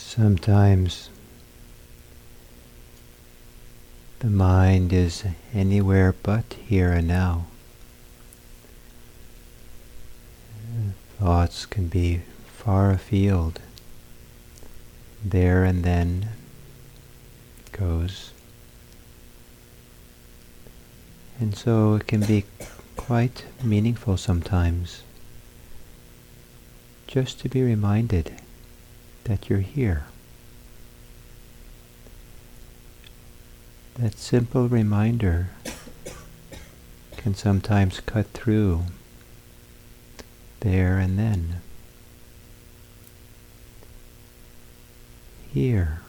Sometimes the mind is anywhere but here and now. Thoughts can be far afield. There and then goes. And so it can be quite meaningful sometimes just to be reminded that you're here. That simple reminder can sometimes cut through there and then. Here,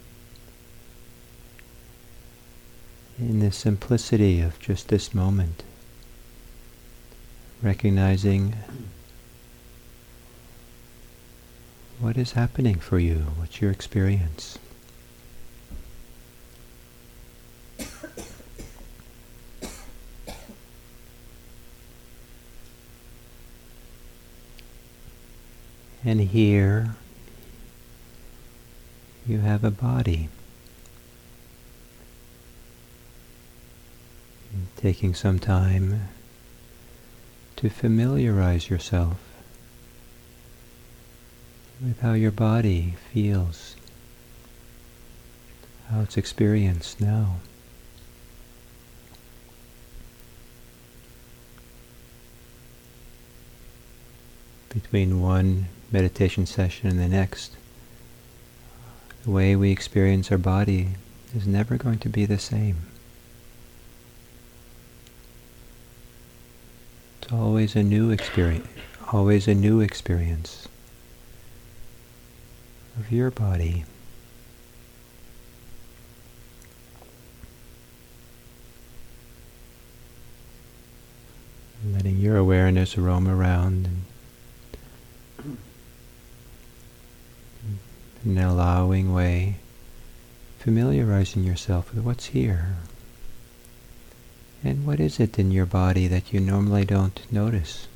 in the simplicity of just this moment, recognizing what is happening for you, what's your experience. And here you have a body. And taking some time to familiarize yourself with how your body feels, how it's experienced now. Between one meditation session and the next, the way we experience our body is never going to be the same. It's always a new experience, of your body. Letting your awareness roam around in an allowing way, familiarizing yourself with what's here. And what is it in your body that you normally don't notice?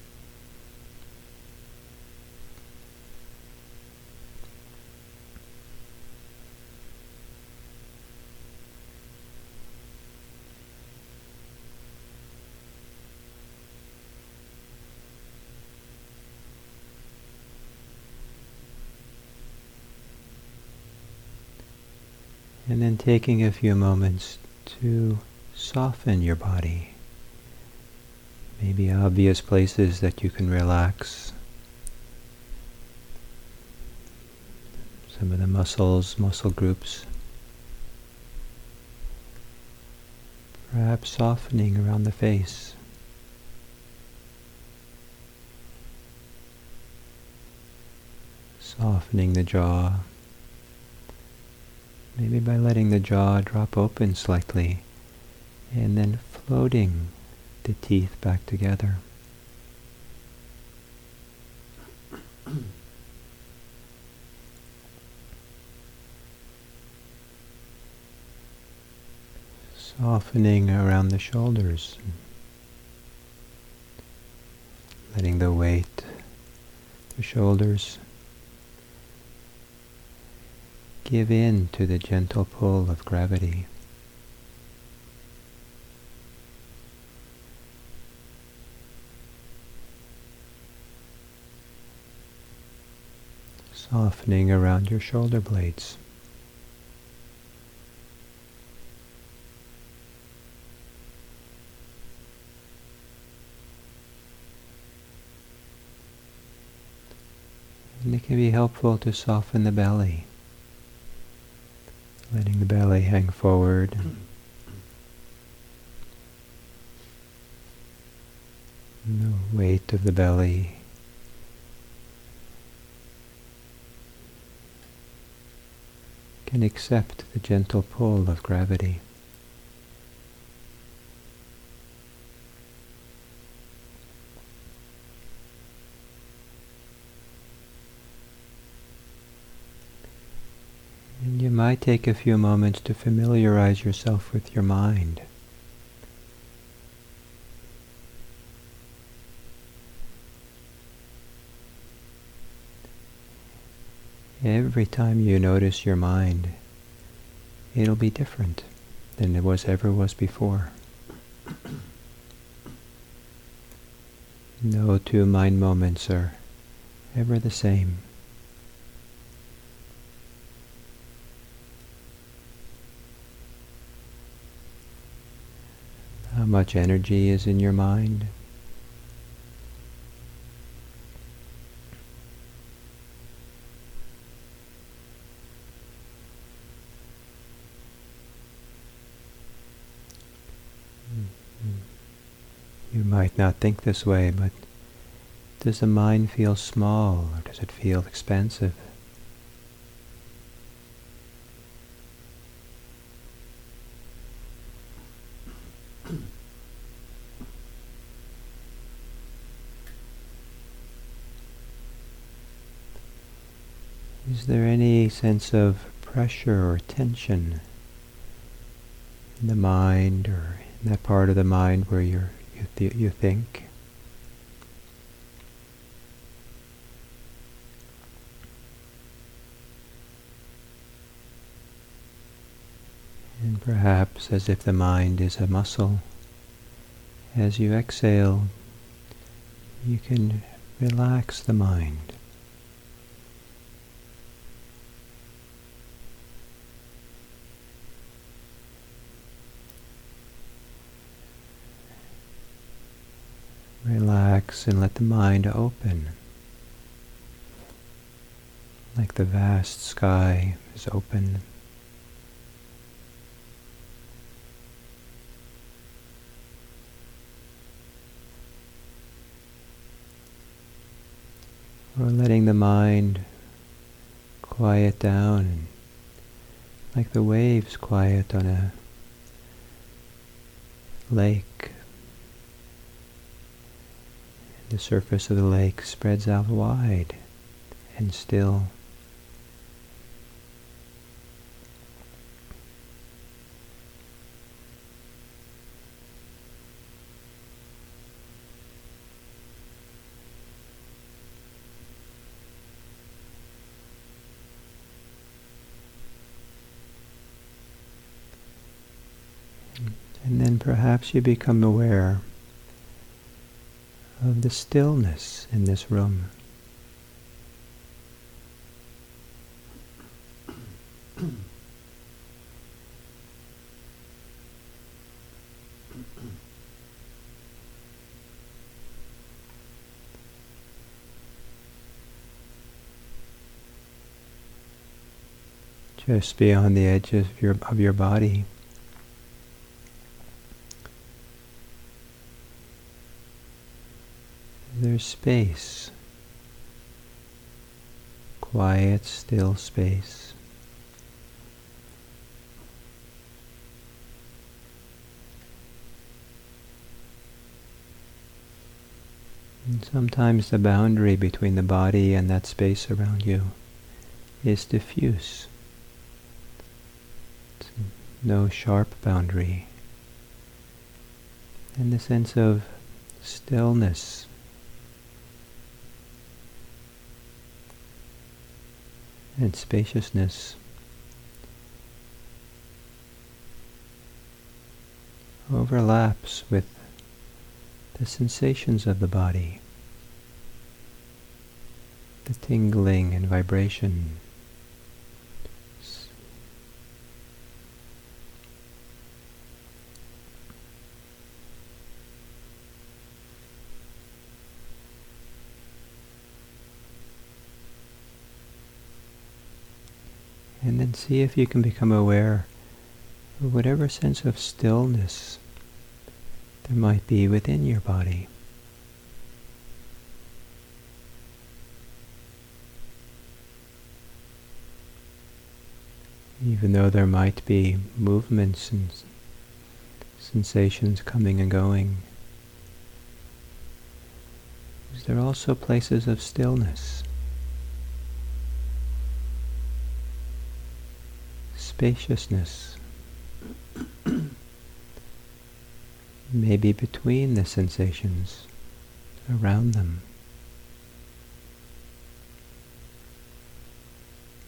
And then taking a few moments to soften your body. Maybe obvious places that you can relax. Some of the muscle groups. Perhaps softening around the face. Softening the jaw. Maybe by letting the jaw drop open slightly and then floating the teeth back together. Softening around the shoulders. Letting the weight, the shoulders, give in to the gentle pull of gravity. Softening around your shoulder blades. And it can be helpful to soften the belly. Letting the belly hang forward. The weight of the belly. Can accept the gentle pull of gravity. And you might take a few moments to familiarize yourself with your mind. Every time you notice your mind, it'll be different than it ever was before. No two mind moments are ever the same. How much energy is in your mind? You might not think this way, but does the mind feel small or does it feel expansive? Is there any sense of pressure or tension in the mind or in that part of the mind where you think? And perhaps as if the mind is a muscle, as you exhale, you can relax the mind. Relax and let the mind open, like the vast sky is open. Or letting the mind quiet down, like the waves quiet on a lake. The surface of the lake spreads out wide and still. And then perhaps you become aware of the stillness in this room. Just beyond the edge of your body. There's space, quiet, still space. And sometimes the boundary between the body and that space around you is diffuse. It's no sharp boundary. And the sense of stillness and spaciousness overlaps with the sensations of the body, the tingling and vibration. And then see if you can become aware of whatever sense of stillness there might be within your body. Even though there might be movements and sensations coming and going, is there also places of stillness? Spaciousness, maybe between the sensations around them.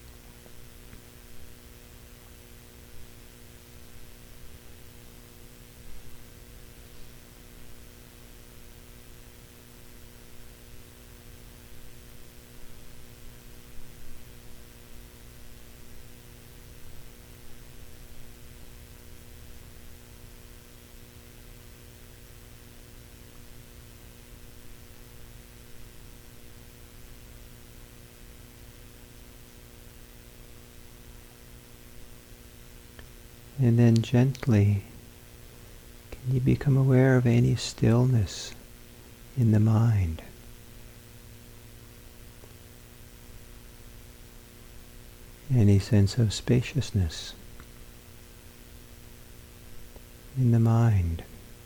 And then gently, can you become aware of any stillness in the mind? Any sense of spaciousness in the mind?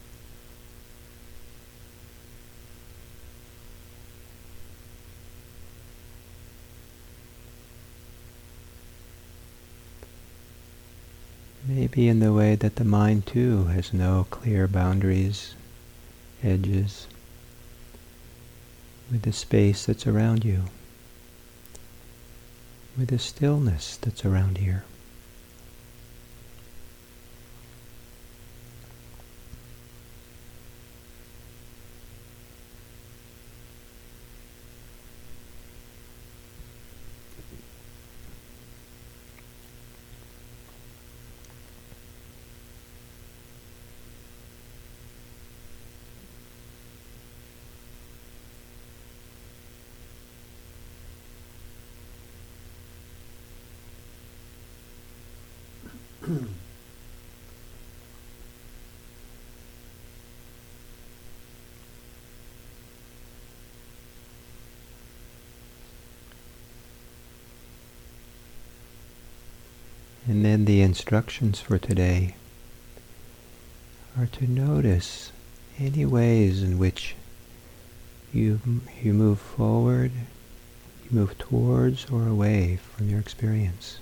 Maybe in the way that the mind too has no clear boundaries, edges, with the space that's around you, with the stillness that's around here. And then the instructions for today are to notice any ways in which you move forward, you move towards or away from your experience.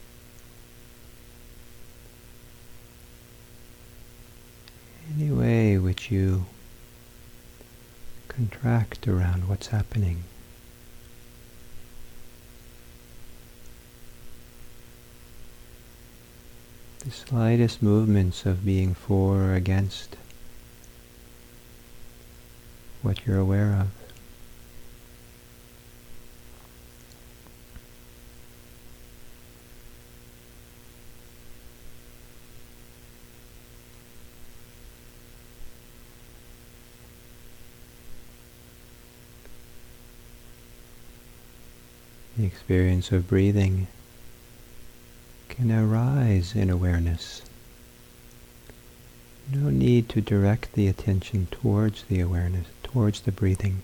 Any way which you contract around what's happening. The slightest movements of being for or against what you're aware of. The experience of breathing can arise in awareness. No need to direct the attention towards the awareness, towards the breathing.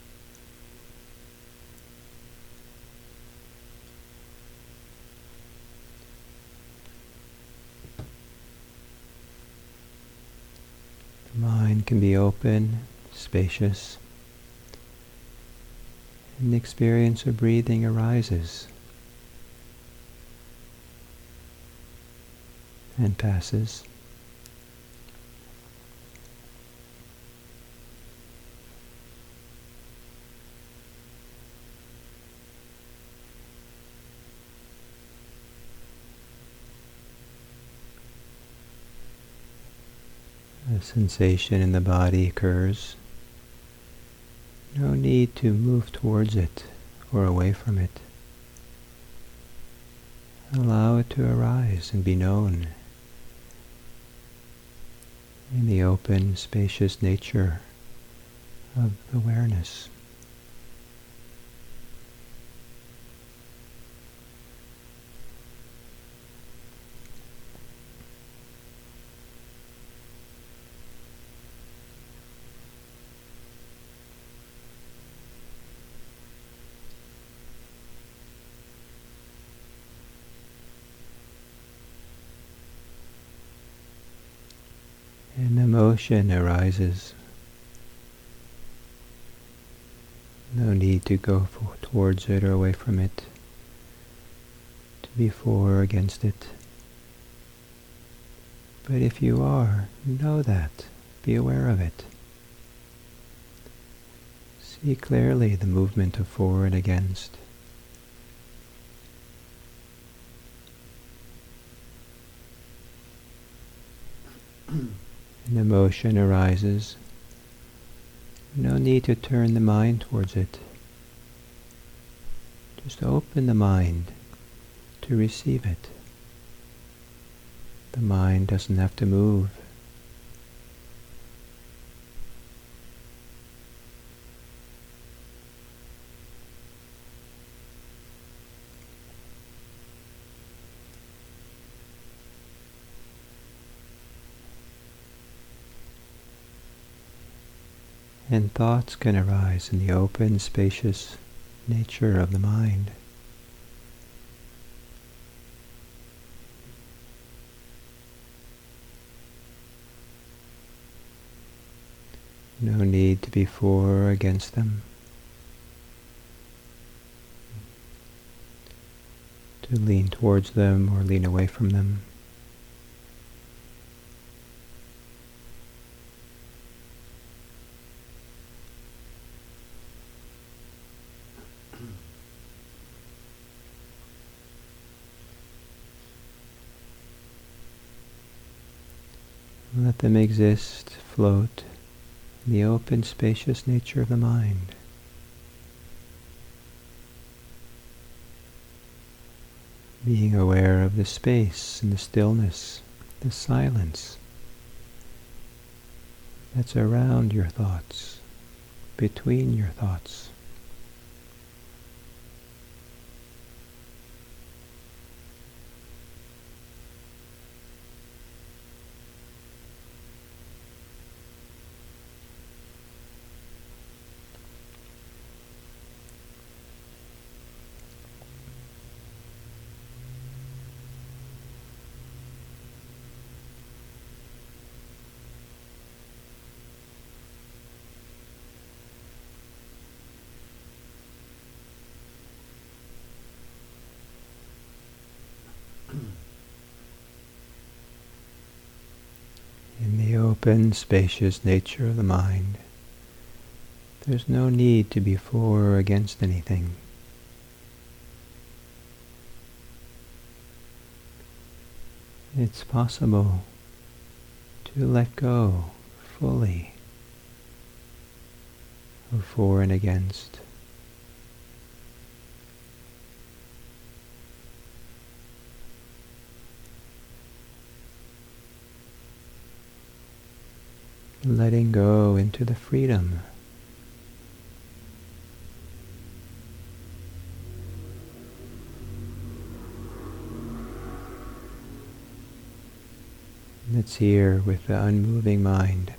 The mind can be open, spacious, and the experience of breathing arises and passes. A sensation in the body occurs. No need to move towards it or away from it. Allow it to arise and be known in the open, spacious nature of awareness. An emotion arises. No need to go towards it or away from it, to be for or against it. But if you are, know that. Be aware of it. See clearly the movement of for and against. An emotion arises. No need to turn the mind towards it. Just open the mind to receive it. The mind doesn't have to move. And thoughts can arise in the open, spacious nature of the mind. No need to be for or against them, to lean towards them or lean away from them. Let them exist, float, in the open, spacious nature of the mind. Being aware of the space and the stillness, the silence that's around your thoughts, between your thoughts. In the open, spacious nature of the mind, there's no need to be for or against anything. It's possible to let go fully of for and against. Letting go into the freedom that's here with the unmoving mind.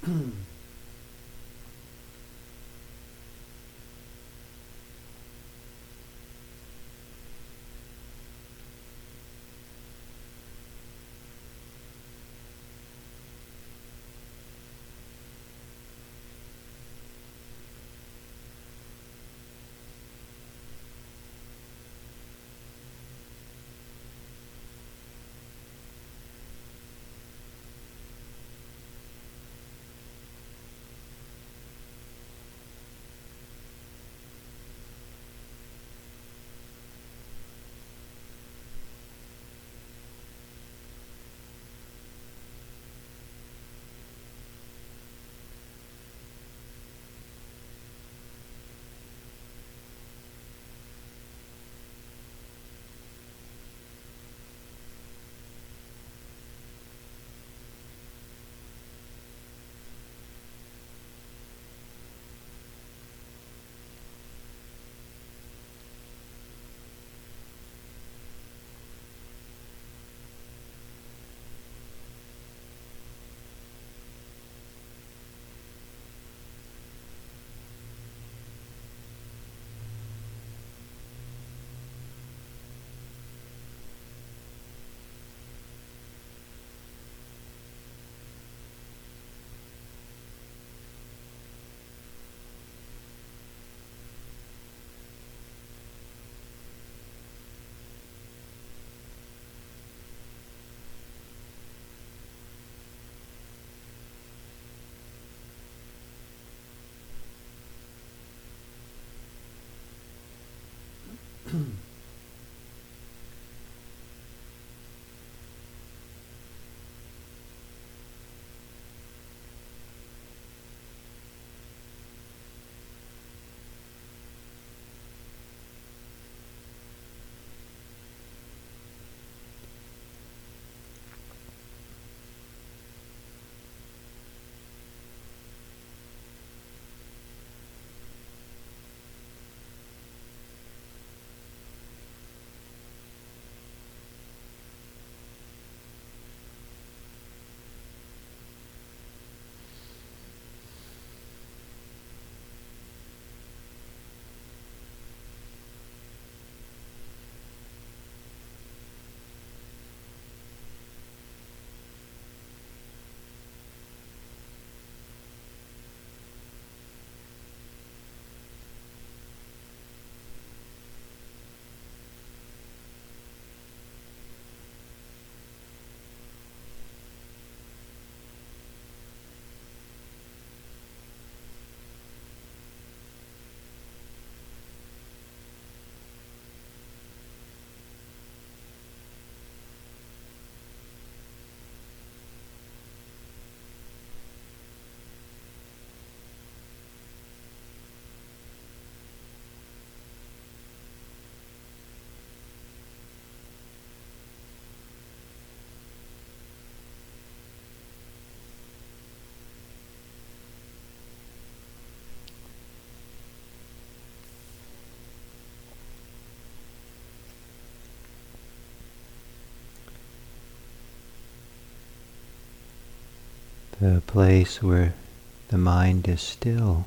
The place where the mind is still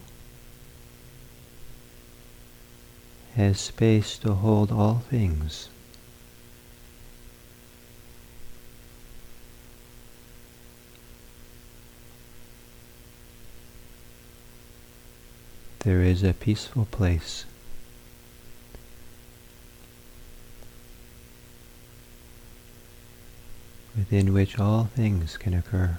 has space to hold all things. There is a peaceful place within which all things can occur.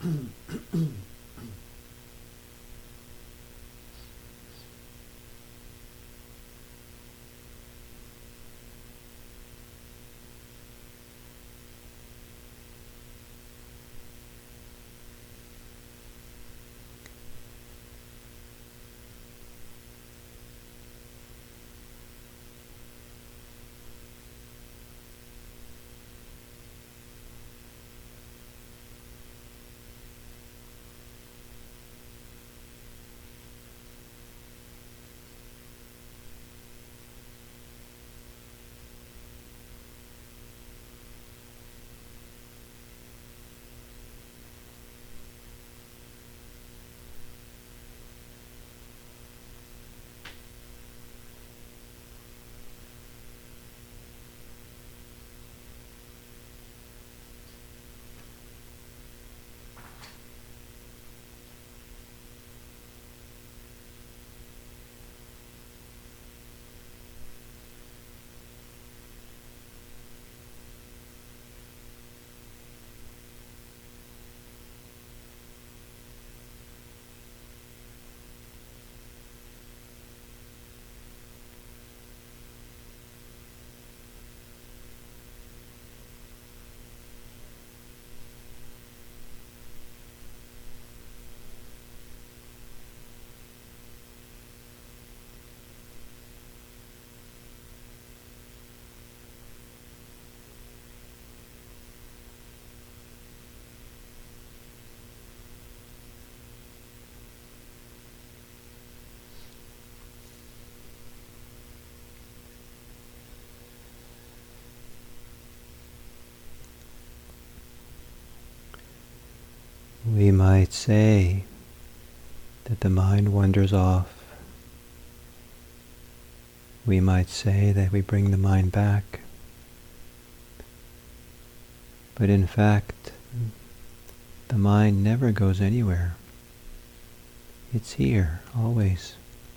We might say that the mind wanders off. We might say that we bring the mind back. But in fact, the mind never goes anywhere. It's here, always.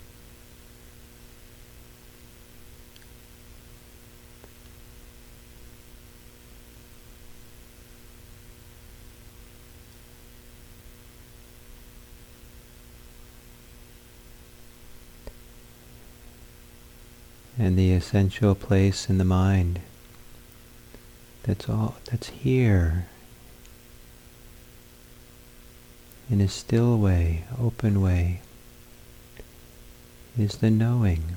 And the essential place in the mind that's here in a still way, open way, is the knowing.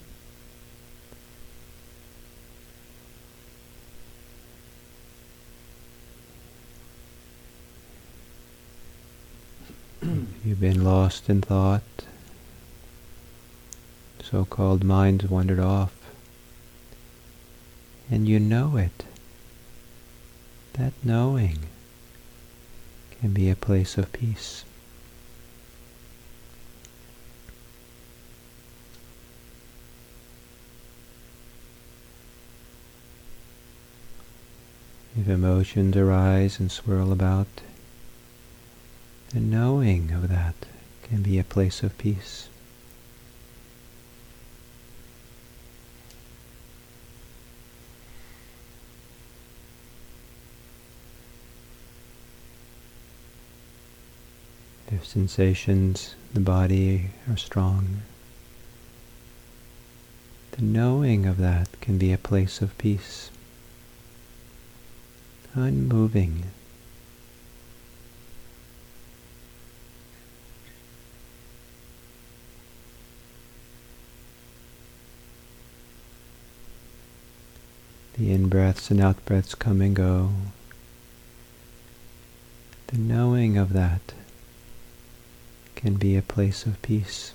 You've been lost in thought, so-called minds wandered off, and you know it. That knowing can be a place of peace. If emotions arise and swirl about, the knowing of that can be a place of peace. If sensations in the body are strong, the knowing of that can be a place of peace, unmoving. The in-breaths and out-breaths come and go. The knowing of that can be a place of peace.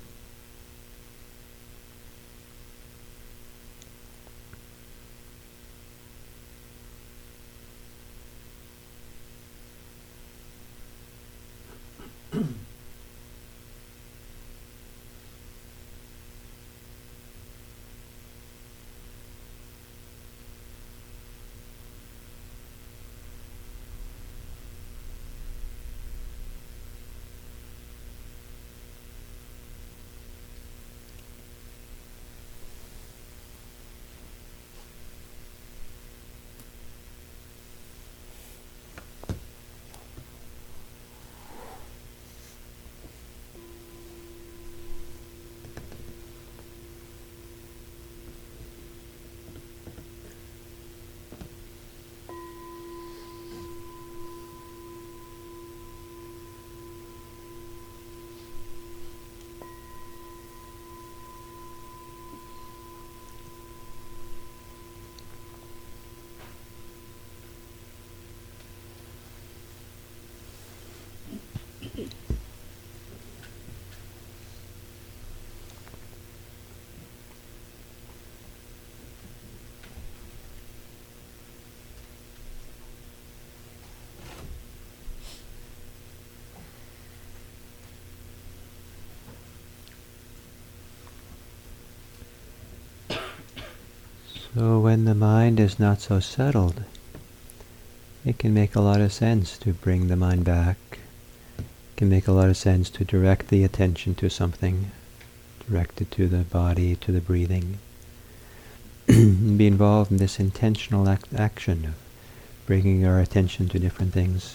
So when the mind is not so settled, it can make a lot of sense to bring the mind back. It can make a lot of sense to direct the attention to something, direct it to the body, to the breathing, and be involved in this intentional action of bringing our attention to different things.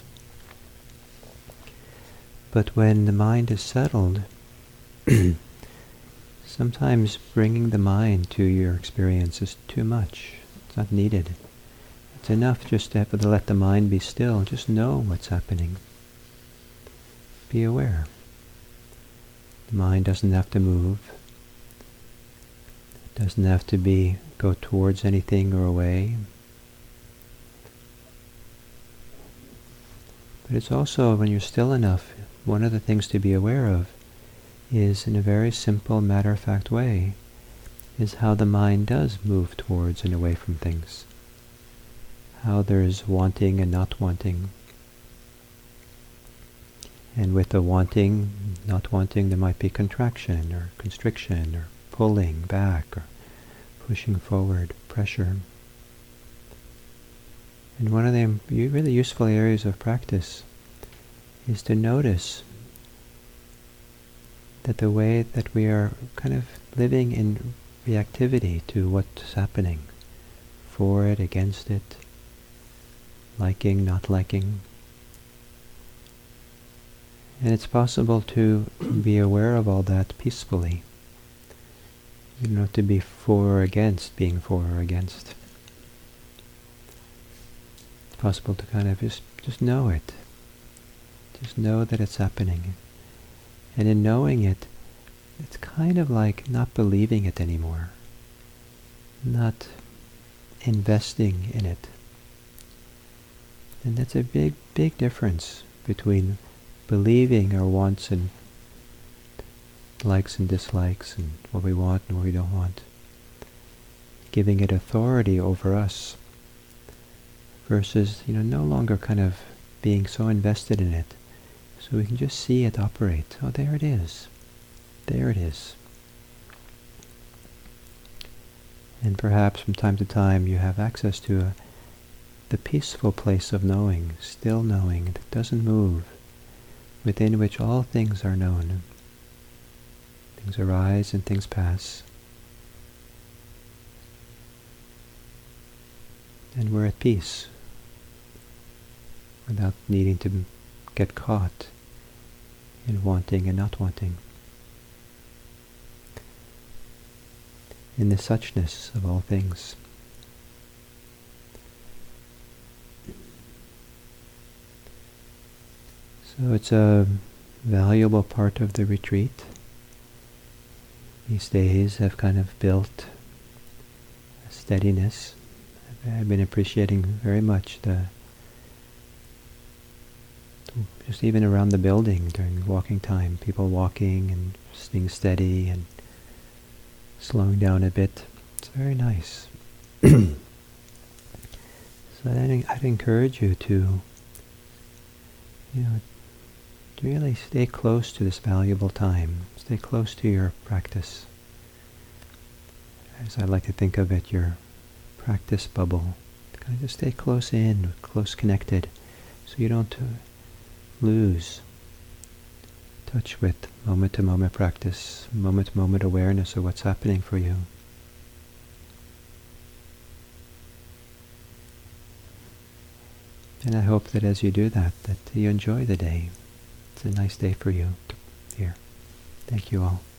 But when the mind is settled, sometimes bringing the mind to your experience is too much. It's not needed. It's enough just to let the mind be still. Just know what's happening. Be aware. The mind doesn't have to move. It doesn't have to go towards anything or away. But it's also, when you're still enough, one of the things to be aware of is, in a very simple, matter-of-fact way, is how the mind does move towards and away from things. How there's wanting and not wanting. And with the wanting, not wanting, there might be contraction or constriction or pulling back or pushing forward, pressure. And one of the really useful areas of practice is to notice that the way that we are kind of living in reactivity to what's happening, for it, against it, liking, not liking. And it's possible to be aware of all that peacefully. You don't have to be for or against being for or against. It's possible to kind of just know it. Just know that it's happening. And in knowing it, it's kind of like not believing it anymore. Not investing in it. And that's a big, big difference between believing our wants and likes and dislikes and what we want and what we don't want. Giving it authority over us versus, no longer kind of being so invested in it. So we can just see it operate. Oh, there it is. There it is. And perhaps from time to time you have access to the peaceful place of knowing, still knowing, that doesn't move, within which all things are known. Things arise and things pass. And we're at peace, without needing to get caught in wanting and not wanting. In the suchness of all things. So it's a valuable part of the retreat. These days have kind of built a steadiness. I've been appreciating very much just even around the building during walking time, people walking and staying steady and slowing down a bit. It's very nice. So I'd encourage you to, really stay close to this valuable time. Stay close to your practice. As I like to think of it, your practice bubble. Kind of just stay close in, close connected, so you don't lose touch with moment-to-moment practice, moment-to-moment awareness of what's happening for you. And I hope that as you do that you enjoy the day. It's a nice day for you here. Thank you all.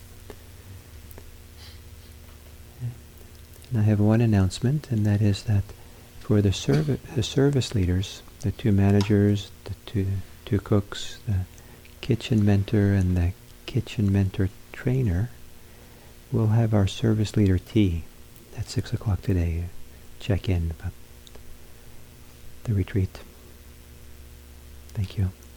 And I have one announcement, and that is that for the service leaders, the 2 managers, the two cooks, the kitchen mentor and the kitchen mentor trainer, we'll have our service leader tea at 6 o'clock today. Check in about the retreat. Thank you.